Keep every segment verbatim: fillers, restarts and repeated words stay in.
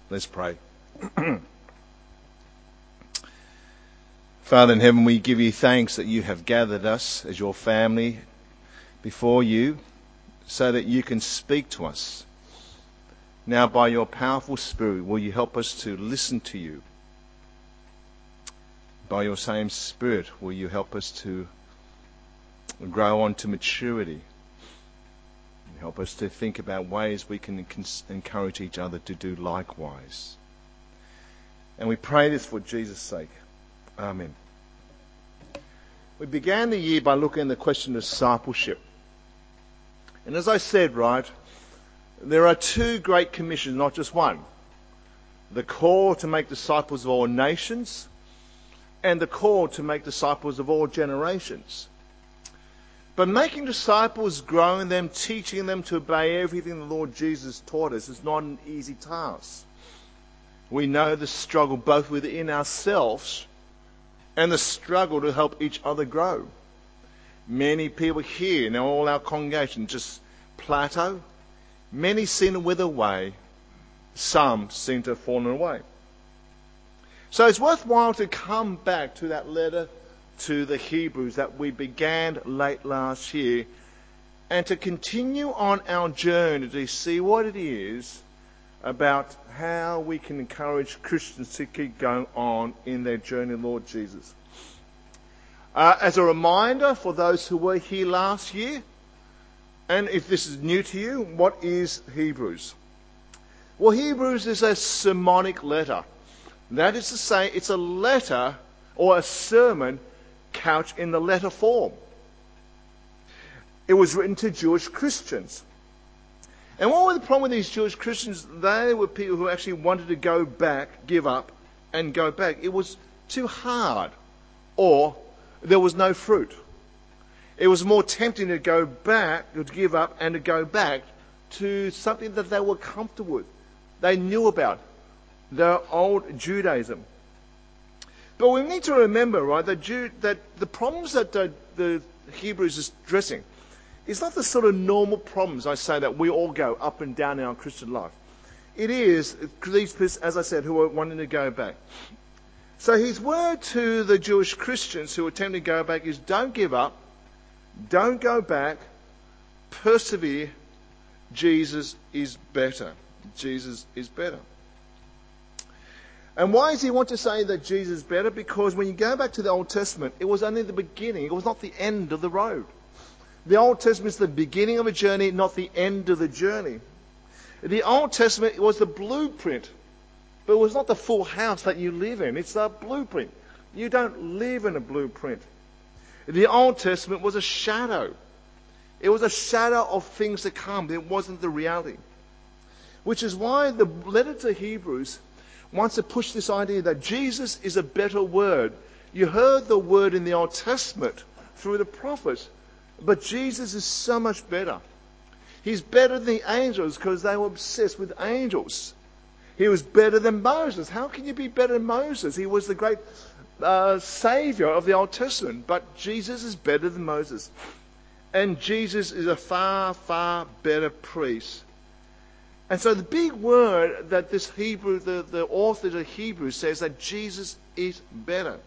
Let's pray. Father in heaven, we give you thanks that you have gathered us as your family before you so that you can speak to us. Now, by your powerful Spirit, will you help us to listen to you? By your same Spirit, will you help us to grow on to maturity? Help us to think about ways we can encourage each other to do likewise. And we pray this for Jesus' sake. Amen. We began the year by looking at the question of discipleship. And as I said, right, there are two great commissions, not just one. The call to make disciples of all nations and the call to make disciples of all generations. But making disciples, growing them, teaching them to obey everything the Lord Jesus taught us is not an easy task. We know the struggle both within ourselves and the struggle to help each other grow. Many people here in all our congregation just plateau. Many seem to wither away. Some seem to have fallen away. So it's worthwhile to come back to that letter to the Hebrews that we began late last year and to continue on our journey to see what it is about how we can encourage Christians to keep going on in their journey, Lord Jesus. Uh, as a reminder for those who were here last year, and if this is new to you, what is Hebrews? Well, Hebrews is a sermonic letter. That is to say, it's a letter or a sermon couched in the letter form. It was written to Jewish Christians. And what was the problem with these Jewish Christians? They were people who actually wanted to go back, give up, and go back. It was too hard, or there was no fruit. It was more tempting to go back, to give up, and to go back to something that they were comfortable with. They knew about. Their old Judaism. But we need to remember, right, that, Jude, that the problems that the, the Hebrews is addressing is not the sort of normal problems, I say, that we all go up and down in our Christian life. It is these people, as I said, who are wanting to go back. So his word to the Jewish Christians who attempt to go back is don't give up, don't go back, persevere. Jesus is better. Jesus is better. And why does he want to say that Jesus is better? Because when you go back to the Old Testament, it was only the beginning. It was not the end of the road. The Old Testament is the beginning of a journey, not the end of the journey. The Old Testament was the blueprint, but it was not the full house that you live in. It's a blueprint. You don't live in a blueprint. The Old Testament was a shadow. It was a shadow of things to come. It wasn't the reality. Which is why the letter to Hebrews wants to push this idea that Jesus is a better word. You heard the word in the Old Testament through the prophets, but Jesus is so much better. He's better than the angels because they were obsessed with angels. He was better than Moses. How can you be better than Moses? He was the great uh, Savior of the Old Testament, but Jesus is better than Moses. And Jesus is a far, far better priest. And so the big word that this Hebrew, the, the author of Hebrews says that Jesus is better.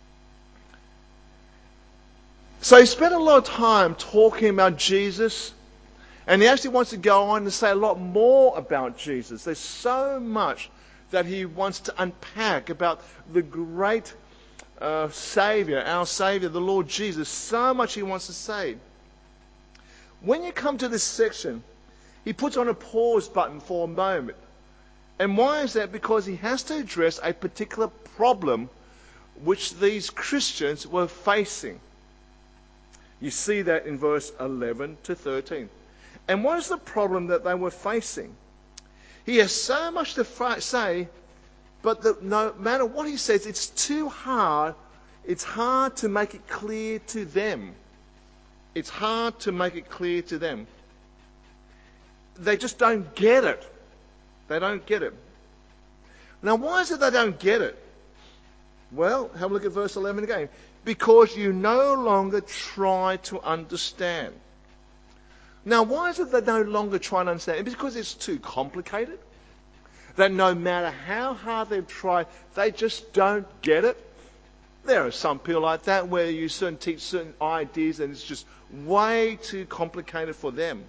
So he spent a lot of time talking about Jesus, and he actually wants to go on and say a lot more about Jesus. There's so much that he wants to unpack about the great uh, Savior, our Savior, the Lord Jesus. So much he wants to say. When you come to this section, he puts on a pause button for a moment. And why is that? Because he has to address a particular problem which these Christians were facing. You see that in verse eleven to thirteen. And what is the problem that they were facing? He has so much to fa- say, but the, no matter what he says, it's too hard. It's hard to make it clear to them. It's hard to make it clear to them. They just don't get it. They don't get it. Now, why is it they don't get it? Well, have a look at verse eleven again. Because you no longer try to understand. Now, why is it they no longer try to understand? It's because it's too complicated. that no matter how hard they've tried, they just don't get it. There are some people like that where you certain teach certain ideas and it's just way too complicated for them.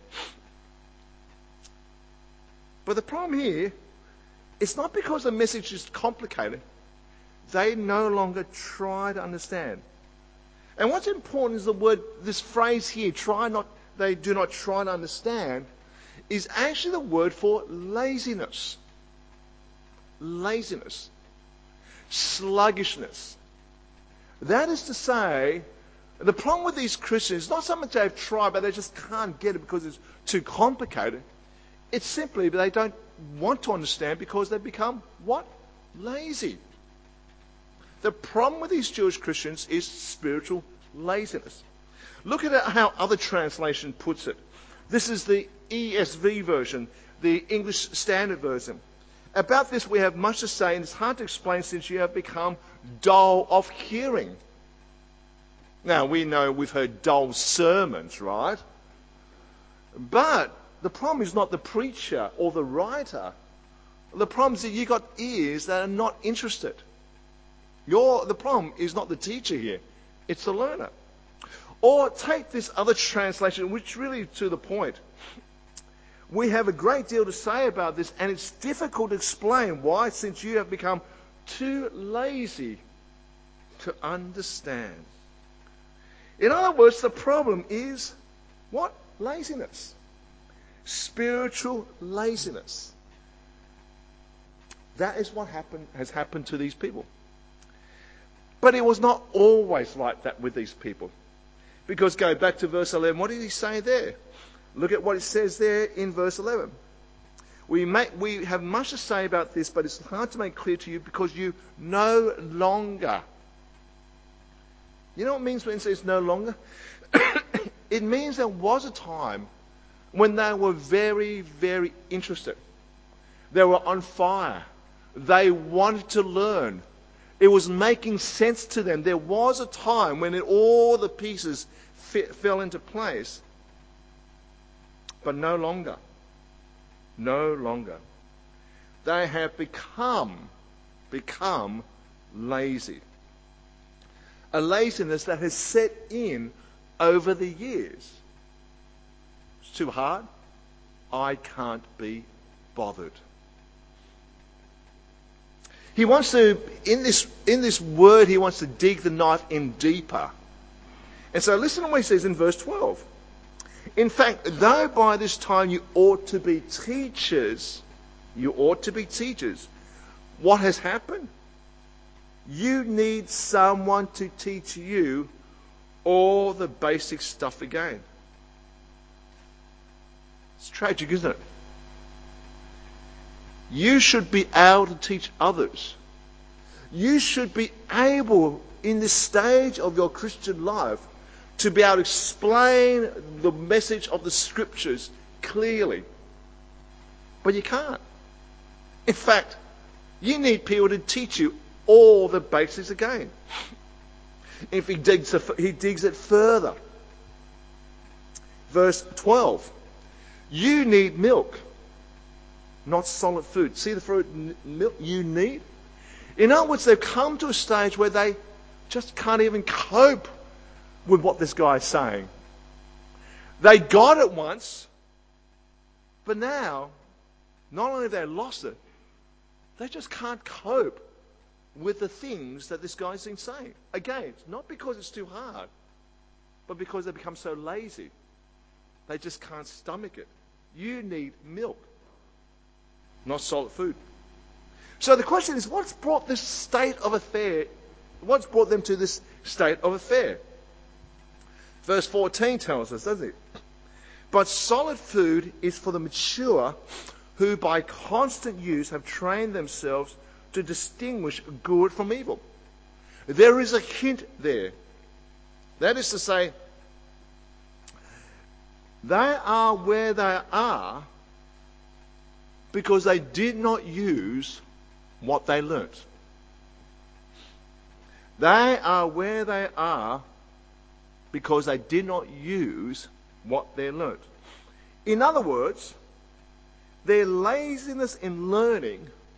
But the problem here, it's not because the message is complicated. They no longer try to understand. And what's important is the word, this phrase here, try not, they do not try to understand, is actually the word for laziness. Laziness. Sluggishness. That is to say, the problem with these Christians is not so much they've tried, but they just can't get it because it's too complicated. It's simply they don't want to understand because they've become what? Lazy. The problem with these Jewish Christians is spiritual laziness. Look at how other translation puts it. This is the E S V version, the English Standard Version. About this we have much to say, and it's hard to explain since you have become dull of hearing. Now, we know we've heard dull sermons, right? But the problem is not the preacher or the writer. The problem is that you've got ears that are not interested. Your, the problem is not the teacher here, it's the learner. Or take this other translation, which really is to the point. We have a great deal to say about this, and it's difficult to explain why, since you have become too lazy to understand. In other words, the problem is what? Laziness. Spiritual laziness. That is what happened, has happened to these people. But it was not always like that with these people. Because go back to verse eleven, what did he say there? Look at what it says there in verse eleven. We, make, we have much to say about this, but it's hard to make clear to you because you no longer. You know what it means when it says no longer? It means there was a time when they were very, very interested. They were on fire. They wanted to learn. It was making sense to them. There was a time when it, all the pieces fit, fell into place. But no longer. No longer. They have become, become lazy. A laziness that has set in over the years. It's too hard. I can't be bothered. He wants to, in this, in this word, he wants to dig the knife in deeper. And so listen to what he says in verse twelve. In fact, though by this time you ought to be teachers, you ought to be teachers, what has happened? You need someone to teach you all the basic stuff again. It's tragic, isn't it? You should be able to teach others. You should be able, in this stage of your Christian life, to be able to explain the message of the Scriptures clearly. But you can't. In fact, you need people to teach you all the basics again. If he digs, he digs it further. Verse twelve. You need milk, not solid food. See the fruit milk you need? In other words, they've come to a stage where they just can't even cope with what this guy is saying. They got it once, but now, not only have they lost it, they just can't cope with the things that this guy's been saying. Again, it's not because it's too hard, but because they become so lazy. They just can't stomach it. You need milk, not solid food. So the question is, what's brought this state of affair? What's brought them to this state of affair? Verse fourteen tells us, doesn't it? But solid food is for the mature, who by constant use have trained themselves to distinguish good from evil. There is a hint there. That is to say, they are where they are because they did not use what they learnt. They are where they are because they did not use what they learnt. In other words, their laziness in learning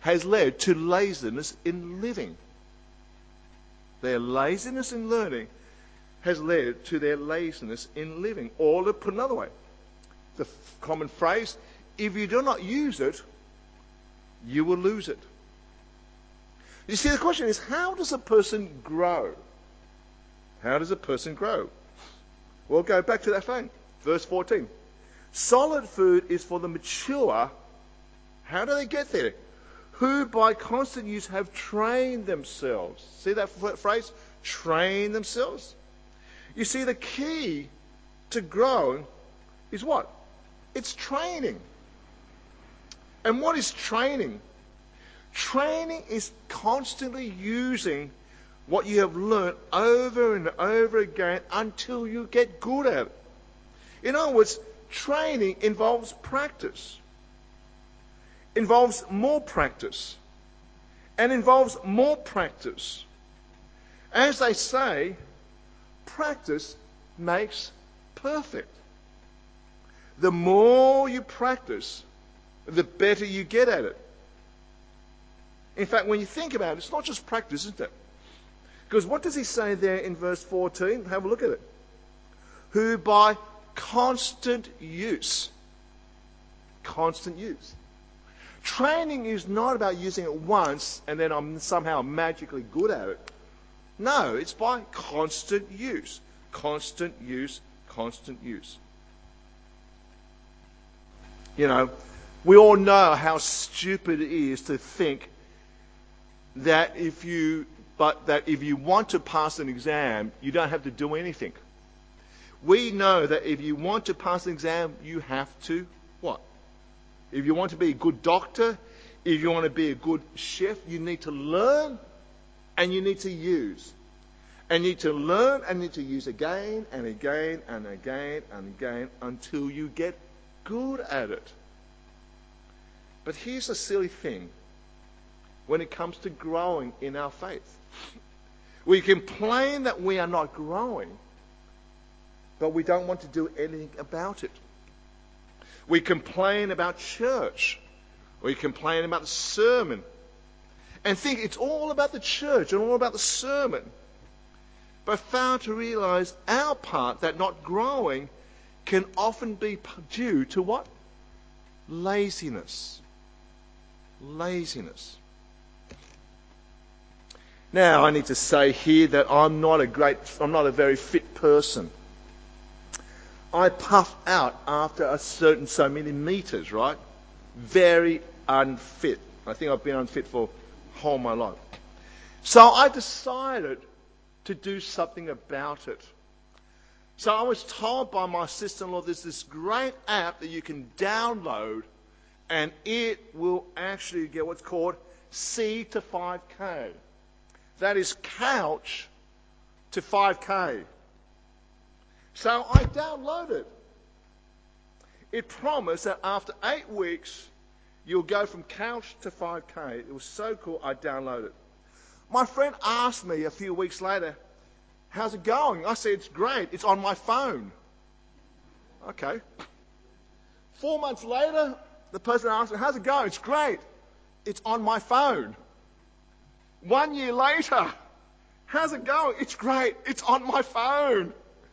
has led to laziness in living. Their laziness in learning has led to their laziness in living. Or to put another way, the f- common phrase, if you do not use it, you will lose it. You see, the question is, how does a person grow? How does a person grow? Well, go back to that thing. Verse fourteen. Solid food is for the mature. How do they get there? Who by constant use have trained themselves. See that f- phrase? Train themselves. You see, the key to growing is what? It's training. And what is training? Training is constantly using what you have learned over and over again until you get good at it. In other words, training involves practice, involves more practice, and involves more practice. As they say, practice makes perfect. The more you practice, the better you get at it. In fact, when you think about it, it's not just practice, isn't it? Because what does he say there in verse fourteen? Have a look at it. Who by constant use, constant use. Training is not about using it once and then I'm somehow magically good at it. No, it's by constant use. Constant use, constant use. You know, we all know how stupid it is to think that if you but that if you want to pass an exam, you don't have to do anything. We know that if you want to pass an exam, you have to what? If you want to be a good doctor, if you want to be a good chef, you need to learn and you need to use. And you need to learn and need to use again and again and again and again until you get good at it. But here's a silly thing when it comes to growing in our faith. We complain that we are not growing, but we don't want to do anything about it. We complain about church. We complain about the sermon and think it's all about the church and all about the sermon. But fail to realize our part, that not growing, can often be due to what? Laziness. Laziness. Now, I need to say here that I'm not a great, I'm not a very fit person. I puff out after a certain so many meters, right? Very unfit. I think I've been unfit for whole my life. So I decided to do something about it. So I was told by my sister-in-law there's this great app that you can download and it will actually get what's called C to five K. That is couch to five K. So I downloaded. It promised that after eight weeks, you'll go from couch to five K. It was so cool, I downloaded it. My friend asked me a few weeks later, how's it going? I said, it's great. It's on my phone. Okay. Four months later, the person asked me, how's it going? It's great. It's on my phone. One year later, how's it going? It's great. It's on my phone.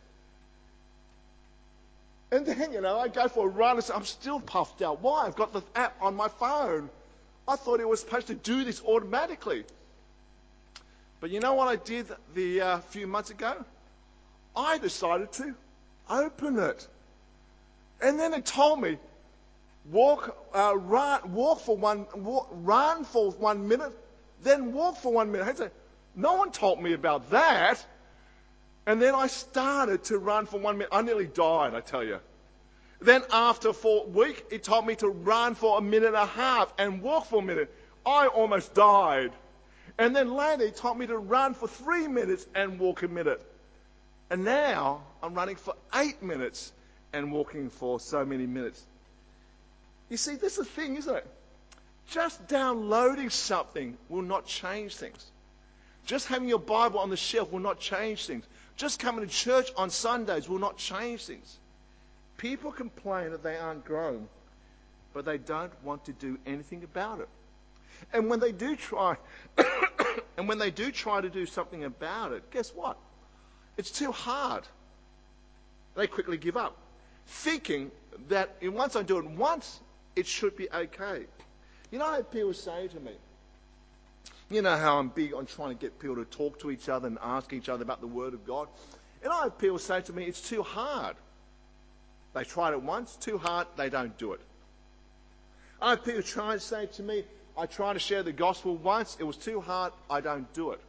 And then, you know, I go for a run and say, I'm still puffed out. Why? I've got the app on my phone. I thought it was supposed to do this automatically. But you know what I did the uh, few months ago? I decided to open it. And then it told me, walk, uh, run, walk for one, walk, run for one minute, then walk for one minute. I said, no one told me about that. And then I started to run for one minute. I nearly died, I tell you. Then after a week, it told me to run for a minute and a half and walk for a minute. I almost died. And then later, it taught me to run for three minutes and walk a minute. And now, I'm running for eight minutes and walking for so many minutes. You see, this is the thing, isn't it? Just downloading something will not change things. Just having your Bible on the shelf will not change things. Just coming to church on Sundays will not change things. People complain that they aren't growing, but they don't want to do anything about it. And when they do try, and when they do try to do something about it, guess what? It's too hard. They quickly give up, thinking that once I do it once, it should be okay. You know how people say to me, you know how I'm big on trying to get people to talk to each other and ask each other about the Word of God? And I have people say to me, it's too hard. They tried it once, too hard, they don't do it. I have people try to say to me, I tried to share the gospel once, it was too hard, I don't do it.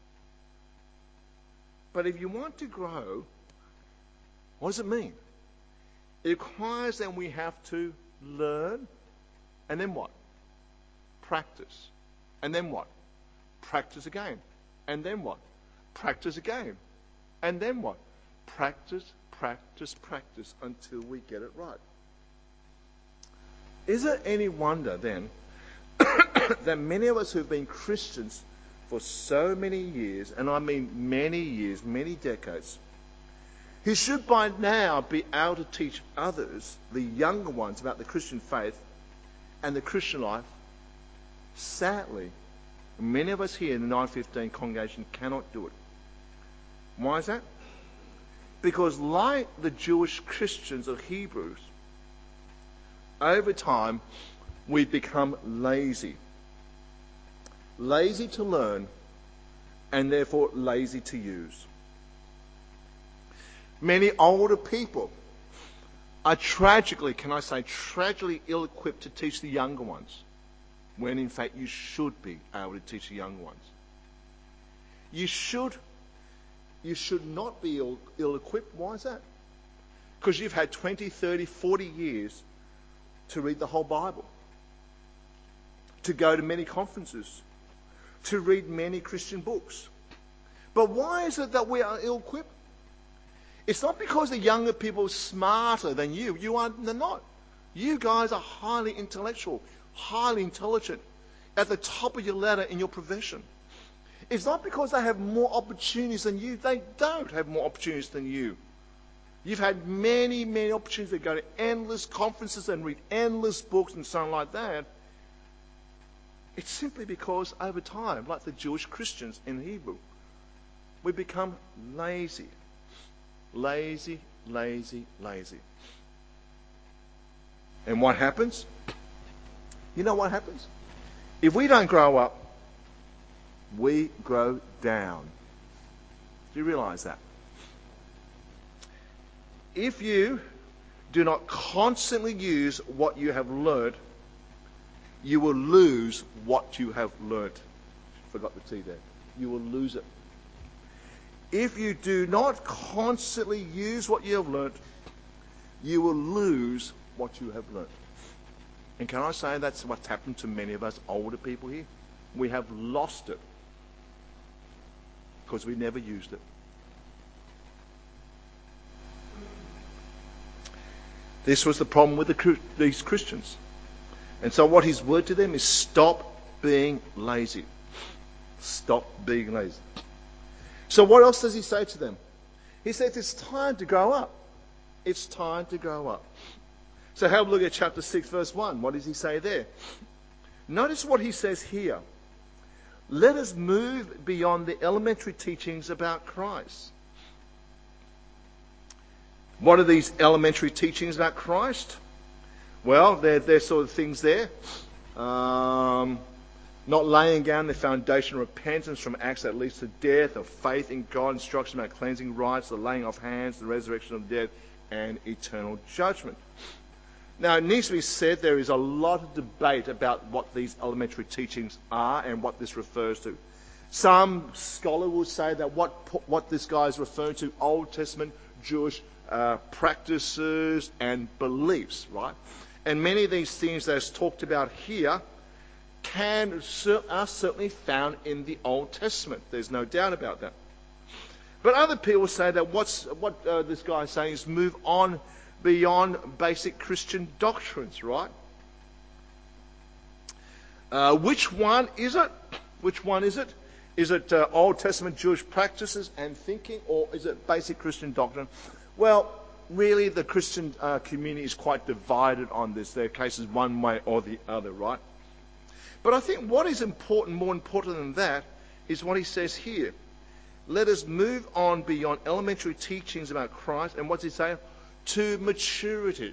But if you want to grow, what does it mean? It requires that we have to learn, and then what? Practice. And then what? Practice again. And then what? Practice again. And then what? Practice, practice, practice until we get it right. Is it any wonder then that many of us who've been Christians for so many years, and I mean many years, many decades, who should by now be able to teach others, the younger ones, about the Christian faith and the Christian life, sadly, many of us here in the nine fifteen congregation cannot do it. Why is that? Because like the Jewish Christians of Hebrews, over time we've become lazy. Lazy to learn and therefore lazy to use. Many older people are tragically, can I say, tragically ill-equipped to teach the younger ones, when in fact you should be able to teach the younger ones. You should, you should not be ill, ill-equipped. Why is that? Because you've had twenty, thirty, forty years to read the whole Bible, to go to many conferences, to read many Christian books. But why is it that we are ill-equipped? It's not because the younger people are smarter than you. You are they're not. You guys are highly intellectual, highly intelligent, at the top of your ladder in your profession. It's not because they have more opportunities than you. They don't have more opportunities than you. You've had many, many opportunities to go to endless conferences and read endless books and so on like that. It's simply because over time, like the Jewish Christians in Hebrew, we become lazy. Lazy, lazy, lazy. And what happens? You know what happens? If we don't grow up, we grow down. Do you realize that? If you do not constantly use what you have learned, you will lose what you have learnt. Forgot the T there. You will lose it. If you do not constantly use what you have learnt, you will lose what you have learnt. And can I say that's what's happened to many of us older people here? We have lost it because we never used it. This was the problem with the, these Christians. And so what his word to them is stop being lazy. Stop being lazy. So what else does he say to them? He says it's time to grow up. It's time to grow up. So have a look at chapter six, verse one. What does he say there? Notice what he says here. Let us move beyond the elementary teachings about Christ. What are these elementary teachings about Christ? Well, they're, they're sort of things there. Um... Not laying down the foundation of repentance from acts that leads to death, of faith in God, instruction about cleansing rites, the laying of hands, the resurrection of the dead, and eternal judgment. Now, it needs to be said there is a lot of debate about what these elementary teachings are and what this refers to. Some scholar will say that what what this guy is referring to, Old Testament Jewish uh, practices and beliefs, right? And many of these things that's talked about here can are certainly found in the Old Testament. There's no doubt about that. But other people say that what's, what uh, this guy is saying is move on beyond basic Christian doctrines, right? Uh, which one is it? Which one is it? Is it uh, Old Testament Jewish practices and thinking, or is it basic Christian doctrine? Well, really the Christian uh, community is quite divided on this. There are cases one way or the other, right? But I think what is important, more important than that, is what he says here. Let us move on beyond elementary teachings about Christ. And what's he saying? To maturity.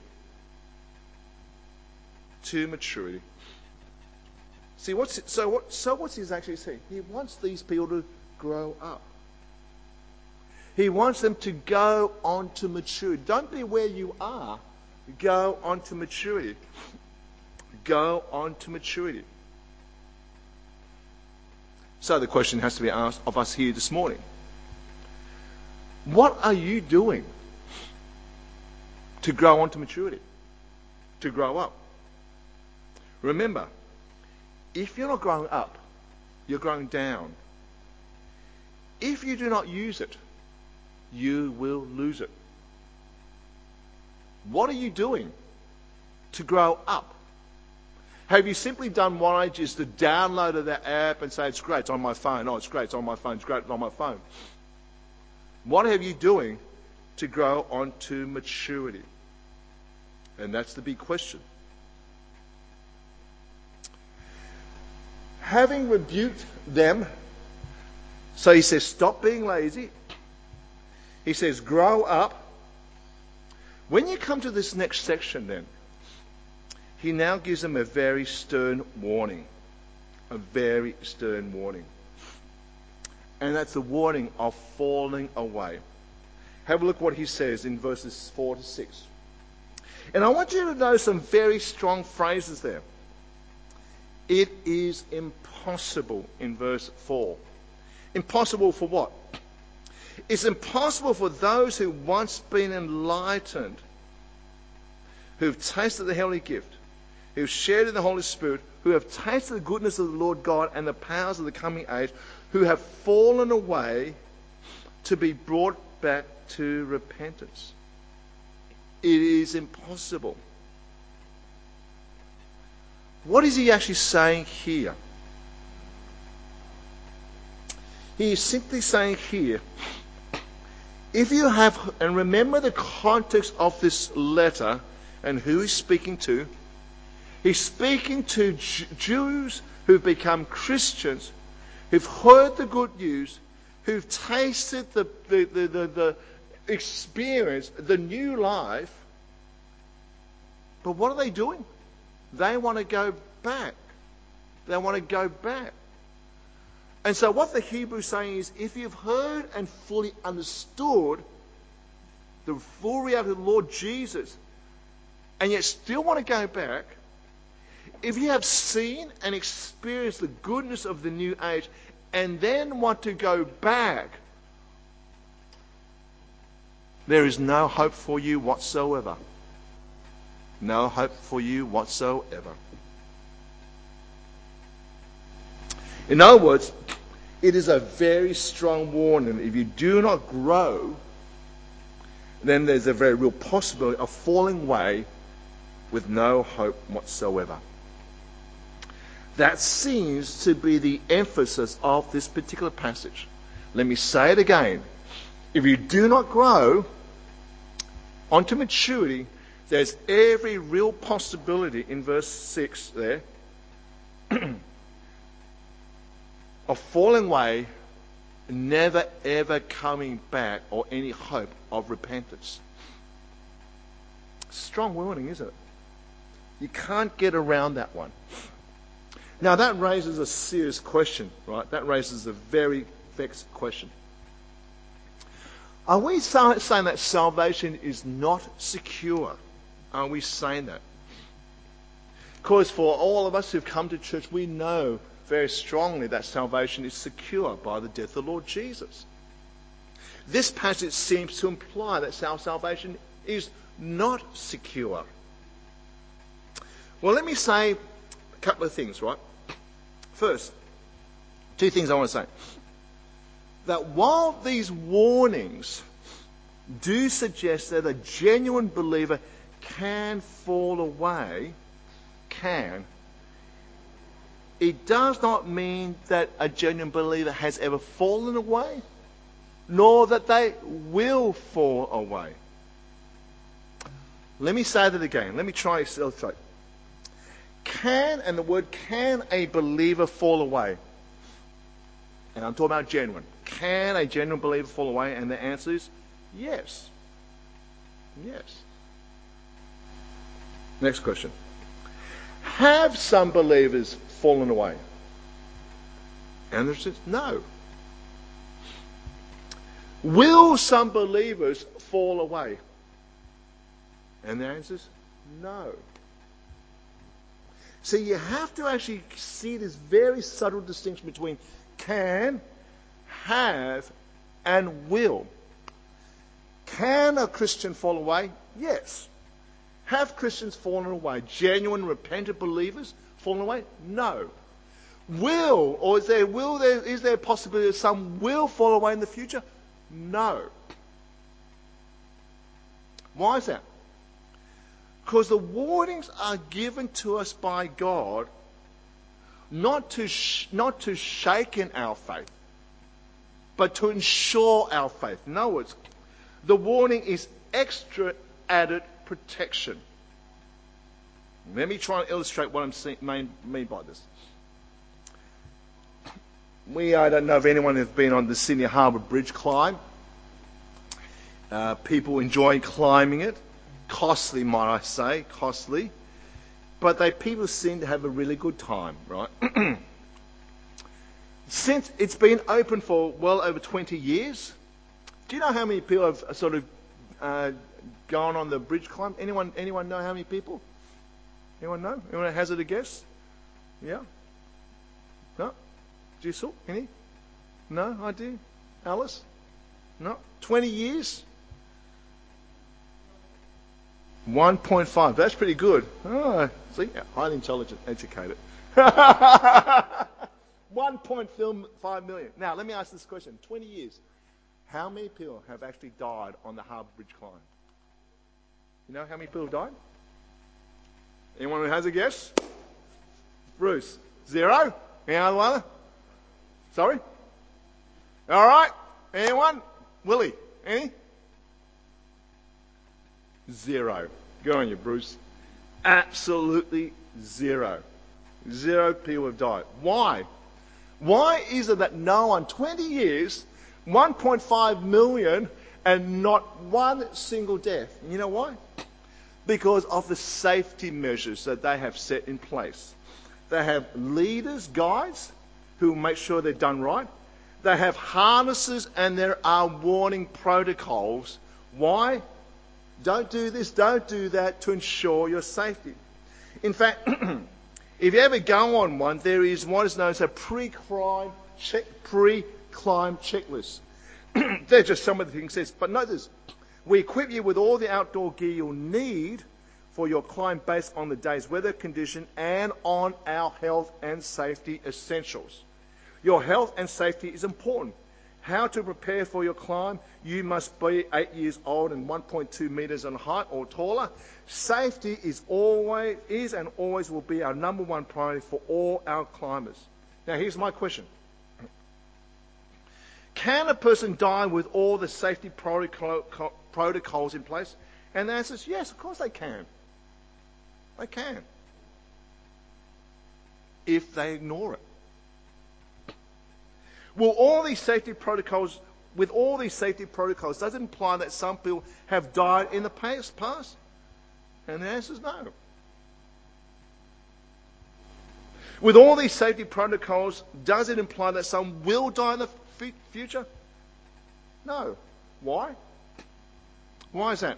To maturity. See, what's it, so what? So what's he actually saying? He wants these people to grow up. He wants them to go on to maturity. Don't be where you are. Go on to maturity. Go on to maturity. So the question has to be asked of us here this morning. What are you doing to grow on to maturity? To grow up? Remember, if you're not growing up, you're growing down. If you do not use it, you will lose it. What are you doing to grow up? Have you simply done what I just to download that app and say, it's great, it's on my phone. Oh, it's great, it's on my phone. It's great, it's on my phone. What are you doing to grow on to maturity? And that's the big question. Having rebuked them, so he says, stop being lazy. He says, grow up. When you come to this next section then, he now gives them a very stern warning. A very stern warning. And that's the warning of falling away. Have a look what he says in verses four to six. And I want you to know some very strong phrases there. It is impossible in verse four. Impossible for what? It's impossible for those who once been enlightened, who've tasted the heavenly gift, who've shared in the Holy Spirit, who have tasted the goodness of the Lord God and the powers of the coming age, who have fallen away, to be brought back to repentance. It is impossible. What is he actually saying here? He is simply saying here, if you have, and remember the context of this letter and who he's speaking to, he's speaking to J- Jews who've become Christians, who've heard the good news, who've tasted the, the, the, the, the experience, the new life. But what are they doing? They want to go back. They want to go back. And so what the Hebrew is saying is, if you've heard and fully understood the full reality of the Lord Jesus, and yet still want to go back, if you have seen and experienced the goodness of the new age, and then want to go back, there is no hope for you whatsoever. No hope for you whatsoever. In other words, it is a very strong warning. If you do not grow, then there's a very real possibility of falling away with no hope whatsoever. That seems to be the emphasis of this particular passage. Let me say it again. If you do not grow onto maturity, there's every real possibility in verse six there of falling away, never ever coming back, or any hope of repentance. Strong warning, isn't it? You can't get around that one. Now that raises a serious question, right? That raises a very vexed question. Are we saying that salvation is not secure? Are we saying that? Because for all of us who've come to church, we know very strongly that salvation is secure by the death of the Lord Jesus. This passage seems to imply that our salvation is not secure. Well, let me say a couple of things, right? First, two things I want to say. That while these warnings do suggest that a genuine believer can fall away, can, it does not mean that a genuine believer has ever fallen away, nor that they will fall away. Let me say that again. Let me try to illustrate. Can, and the word can a believer fall away? And I'm talking about genuine. Can a genuine believer fall away? And the answer is yes. Yes. Next question. Have some believers fallen away? And the answer is no. Will some believers fall away? And the answer is no. See, you have to actually see this very subtle distinction between can, have, and will. Can a Christian fall away? Yes. Have Christians fallen away? Genuine, repentant believers fallen away? No. Will, or is there will there is there a possibility that some will fall away in the future? No. Why is that? Because the warnings are given to us by God not to sh- not to shaken our faith, but to ensure our faith. In other words, the warning is extra added protection. Let me try and illustrate what I'm see- mean, mean by this. We, I don't know if anyone has been on the Sydney Harbour Bridge climb. Uh, people enjoy climbing it. Costly, might I say, costly. But they people seem to have a really good time, right? Since it's been open for well over twenty years, do you know how many people have sort of uh, gone on the bridge climb? Anyone anyone know how many people? Anyone know? Anyone hazard a guess? Yeah? No? Jisoo? Any? No? I do? Alice? No? twenty years? one point five. That's pretty good. Oh, see? Highly intelligent, educated. one point five million. Now, let me ask this question. twenty years. How many people have actually died on the Harbour Bridge climb? You know how many people have died? Anyone who has a guess? Bruce. Zero? Any other one? Sorry? All right. Anyone? Willie. Any? Zero. Go on you, Bruce. Absolutely zero. Zero people have died. Why? Why is it that no one, twenty years, one point five million, and not one single death? You know why? Because of the safety measures that they have set in place. They have leaders, guides, who make sure they're done right. They have harnesses and there are warning protocols. Why? Don't do this, don't do that, to ensure your safety. In fact, if you ever go on one, there is what is known as a pre-climb check, pre-climb checklist. They're just some of the things it says. But note this. We equip you with all the outdoor gear you'll need for your climb based on the day's weather condition and on our health and safety essentials. Your health and safety is important. How to prepare for your climb? You must be eight years old and one point two meters in height or taller. Safety is always is and always will be our number one priority for all our climbers. Now, here's my question: can a person die with all the safety protocol, protocols in place? And the answer is yes. Of course, they can. They can, if they ignore it. Will all these safety protocols, with all these safety protocols, does it imply that some people have died in the past? And the answer is no. With all these safety protocols, does it imply that some will die in the f- future? No. Why? Why is that?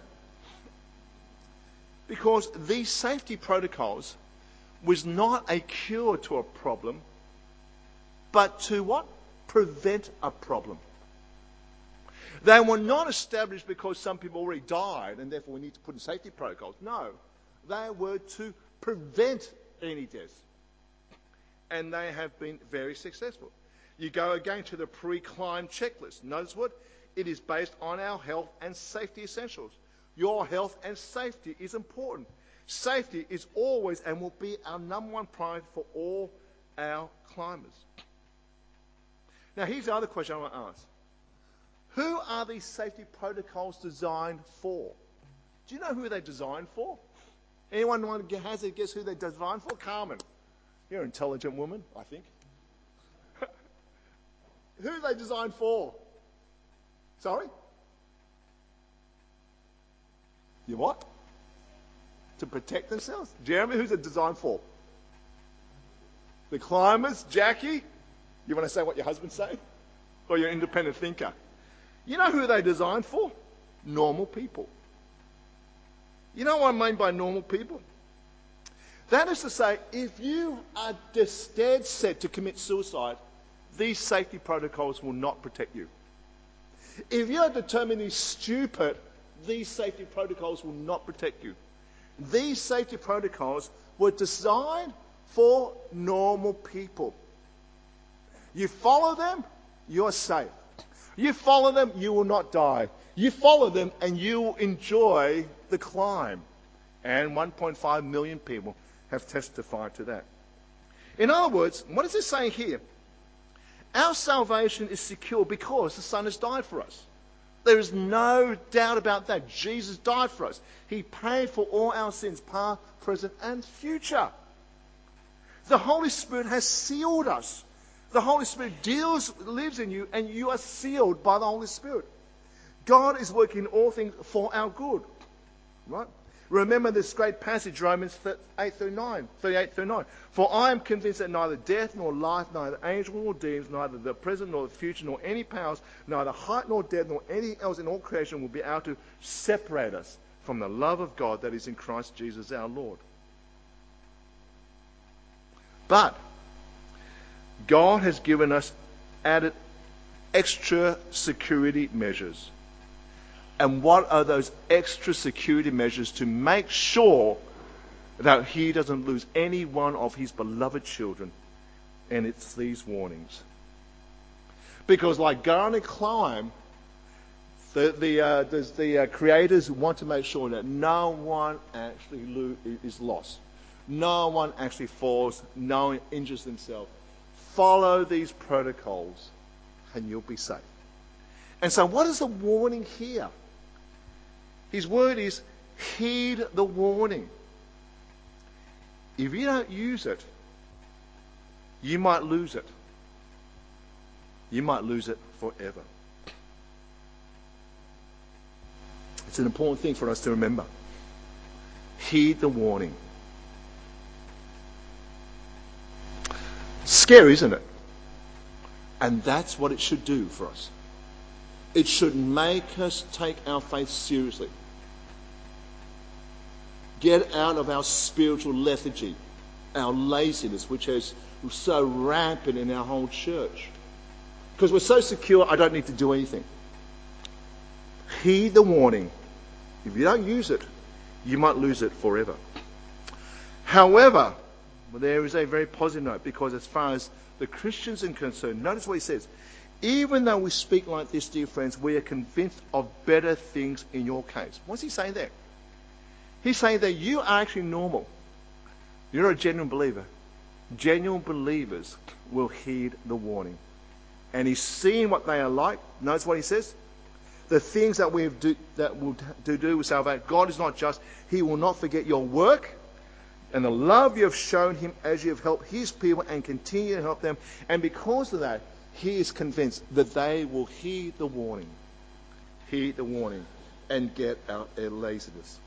Because these safety protocols was not a cure to a problem, but to what? Prevent a problem. They were not established because some people already died and therefore we need to put in safety protocols. No, they were to prevent any deaths. And they have been very successful. You go again to the pre-climb checklist. Notice what? It is based on our health and safety essentials. Your health and safety is important. Safety is always and will be our number one priority for all our climbers. Now, here's the other question I want to ask. Who are these safety protocols designed for? Do you know who they're designed for? Anyone want to hazard guess who they're designed for? Carmen. You're an intelligent woman, I think. Who are they designed for? Sorry? You what? To protect themselves? Jeremy, who's it designed for? The climbers? Jackie? You want to say what your husband say? Or your independent thinker? You know who they're designed for? Normal people. You know what I mean by normal people? That is to say, if you are just dead set to commit suicide, these safety protocols will not protect you. If you are determined to be stupid, these safety protocols will not protect you. These safety protocols were designed for normal people. You follow them, you're safe. You follow them, you will not die. You follow them and you will enjoy the climb. And one point five million people have testified to that. In other words, what is this saying here? Our salvation is secure because the Son has died for us. There is no doubt about that. Jesus died for us. He paid for all our sins, past, present, and future. The Holy Spirit has sealed us. The Holy Spirit deals, lives in you, and you are sealed by the Holy Spirit. God is working all things for our good. Right? Remember this great passage, Romans eight through nine, thirty-eight through nine. For I am convinced that neither death nor life, neither angels nor demons, neither the present nor the future, nor any powers, neither height nor depth, nor anything else in all creation will be able to separate us from the love of God that is in Christ Jesus our Lord. But God has given us added extra security measures. And what are those extra security measures to make sure that He doesn't lose any one of His beloved children? And it's these warnings. Because like Garnet Climb, the, the, uh, the, the uh, creators want to make sure that no one actually lo- is lost. No one actually falls. No one injures themselves. Follow these protocols and you'll be safe. And so what is the warning here? His word is, heed the warning. If you don't use it, you might lose it. You might lose it forever. It's an important thing for us to remember. Heed the warning. Scary, isn't it? And that's what it should do for us. It should make us take our faith seriously. Get out of our spiritual lethargy, our laziness, which is so rampant in our whole church. Because we're so secure, I don't need to do anything. Heed the warning. If you don't use it, you might lose it forever. However, well, there is a very positive note, because as far as the Christians are concerned, notice what he says. Even though we speak like this, dear friends, we are convinced of better things in your case. What's he saying there? He's saying that you are actually normal. You're a genuine believer. Genuine believers will heed the warning. And he's seeing what they are like. Notice what he says. The things that we do, that will do, do with salvation. God is not just. He will not forget your work and the love you have shown him as you have helped his people and continue to help them. And because of that, he is convinced that they will heed the warning. Heed the warning and get out their laziness.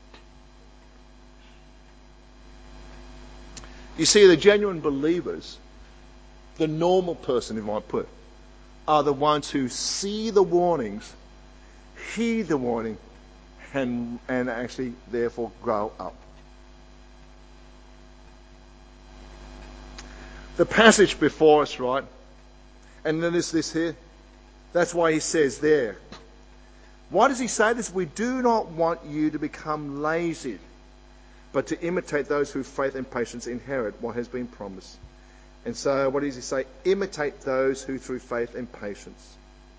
You see, the genuine believers, the normal person, if I might put, are the ones who see the warnings, heed the warning, and, and actually therefore grow up. The passage before us, right? And then there's this here. That's why he says there. Why does he say this? We do not want you to become lazy, but to imitate those who faith and patience inherit what has been promised. And so what does he say? Imitate those who through faith and patience.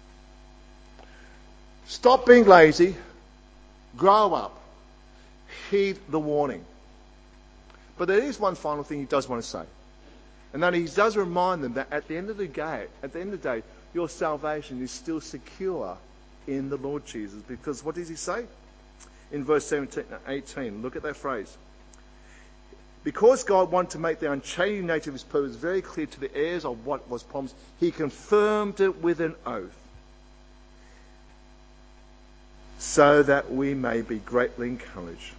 Stop being lazy. Grow up. Heed the warning. But there is one final thing he does want to say. And that he does remind them that at the end of the day, at the end of the day, your salvation is still secure in the Lord Jesus. Because what does he say? In verse seventeen, eighteen, look at that phrase. Because God wanted to make the unchanging nature of his purpose very clear to the heirs of what was promised, he confirmed it with an oath, so that we may be greatly encouraged.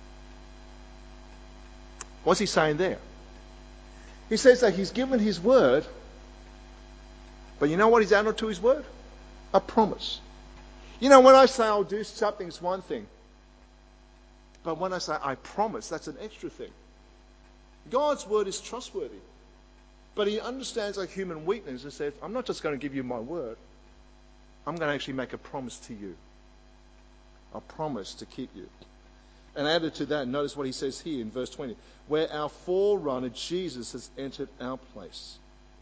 What's he saying there? He says that he's given his word, but you know what he's added to his word? A promise. You know, when I say I'll do something, it's one thing. But when I say I promise, that's an extra thing. God's word is trustworthy. But he understands our human weakness and says, I'm not just going to give you my word. I'm going to actually make a promise to you. A promise to keep you. And added to that, notice what he says here in verse twenty, where our forerunner Jesus has entered our place.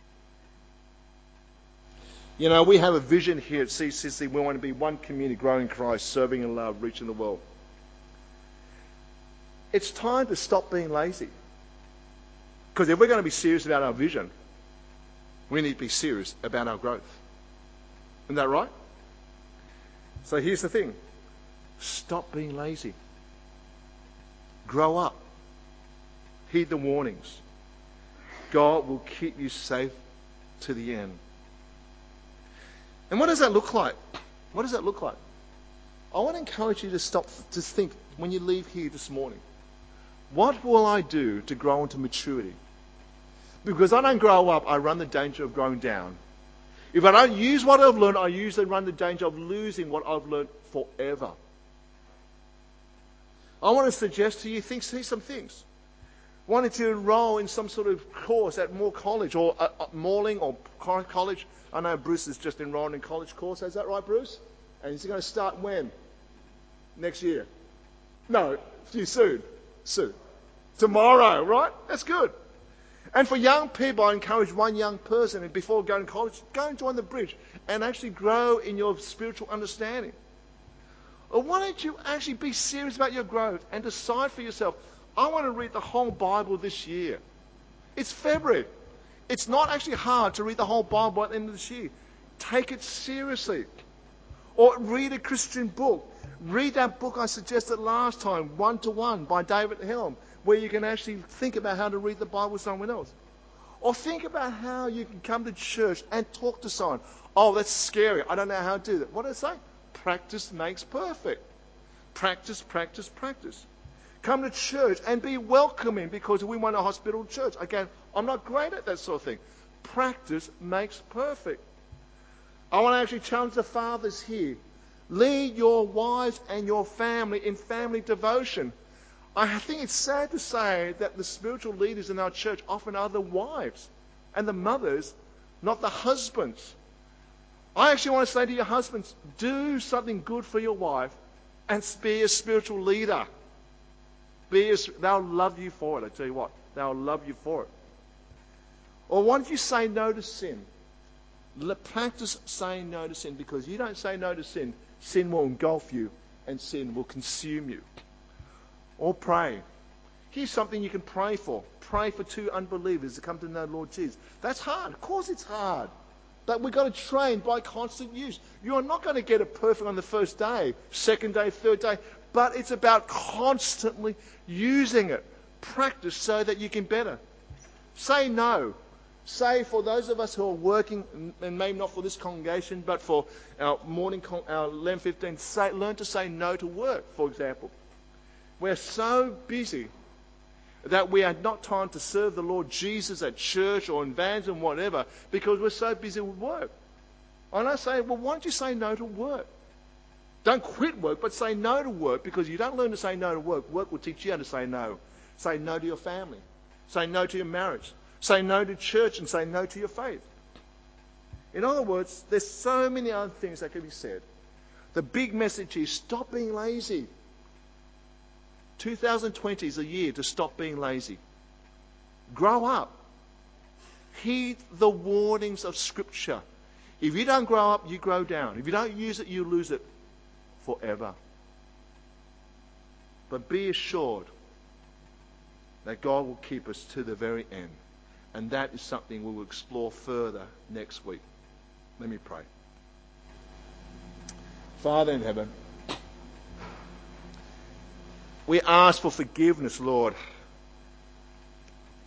You know, we have a vision here at C C C. We want to be one community growing in Christ, serving in love, reaching the world. It's time to stop being lazy. Because if we're going to be serious about our vision, we need to be serious about our growth. Isn't that right? So here's the thing. Stop being lazy. Grow up. Heed the warnings. God will keep you safe to the end. And what does that look like? What does that look like? I want to encourage you to stop, to think when you leave here this morning. What will I do to grow into maturity? Because I don't grow up, I run the danger of growing down. If I don't use what I've learned, I usually run the danger of losing what I've learned forever. I want to suggest to you, think, see some things. Wanting to enroll in some sort of course at Moore College or uh, uh, Morling or College. I know Bruce is just enrolled in college course. Is that right, Bruce? And he's going to start when? Next year? No, too soon. Soon. Tomorrow, right? That's good. And for young people, I encourage one young person, and before going to college, go and join the Bridge and actually grow in your spiritual understanding. Or why don't you actually be serious about your growth and decide for yourself, I want to read the whole Bible this year. It's February. It's not actually hard to read the whole Bible at the end of this year. Take it seriously. Or read a Christian book. Read that book I suggested last time, One to One by David Helm, where you can actually think about how to read the Bible with someone else. Or think about how you can come to church and talk to someone. Oh, that's scary. I don't know how to do that. What did I say? Practice makes perfect. Practice, practice, practice. Come to church and be welcoming, because we want a hospital church. Again, I'm not great at that sort of thing. Practice makes perfect. I want to actually challenge the fathers here. Lead your wives and your family in family devotion. I think it's sad to say that the spiritual leaders in our church often are the wives and the mothers, not the husbands. I actually want to say to your husbands, do something good for your wife and be a spiritual leader. Be a, they'll love you for it, I tell you what. They'll love you for it. Or why don't you say no to sin? Practice saying no to sin, because you don't say no to sin, sin will engulf you and sin will consume you. Or pray. Here's something you can pray for. Pray for two unbelievers to come to know the Lord Jesus. That's hard. Of course it's hard. But we've got to train by constant use. You're not going to get it perfect on the first day, second day, third day. But it's about constantly using it. Practice so that you can better. Say no. Say, for those of us who are working, and maybe not for this congregation, but for our morning, our eleven fifteen, say, learn to say no to work, for example. We're so busy that we have not time to serve the Lord Jesus at church or in vans and whatever, because we're so busy with work. And I say, well, why don't you say no to work? Don't quit work, but say no to work, because you don't learn to say no to work. Work will teach you how to say no. Say no to your family. Say no to your marriage. Say no to church and say no to your faith. In other words, there's so many other things that can be said. The big message is stop being lazy. twenty twenty is a year to stop being lazy. Grow up. Heed the warnings of Scripture. If you don't grow up, you grow down. If you don't use it, you lose it forever. But be assured that God will keep us to the very end. And that is something we will explore further next week. Let me pray. Father in heaven, we ask for forgiveness, Lord,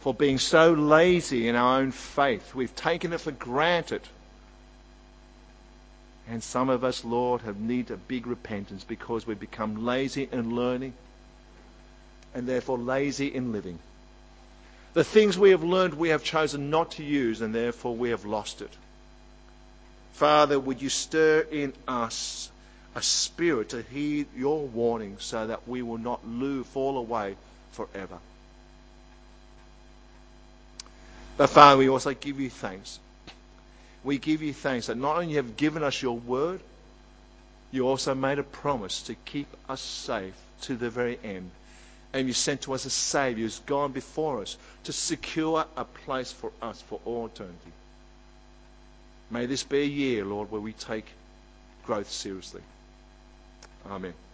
for being so lazy in our own faith. We've taken it for granted. And some of us, Lord, have need a big repentance because we've become lazy in learning and therefore lazy in living. The things we have learned we have chosen not to use, and therefore we have lost it. Father, would you stir in us a spirit to heed your warning so that we will not lose, fall away forever. But Father, we also give you thanks. We give you thanks that not only have you given us your word, you also made a promise to keep us safe to the very end. And you sent to us a Saviour who's gone before us to secure a place for us for all eternity. May this be a year, Lord, where we take growth seriously. Amen.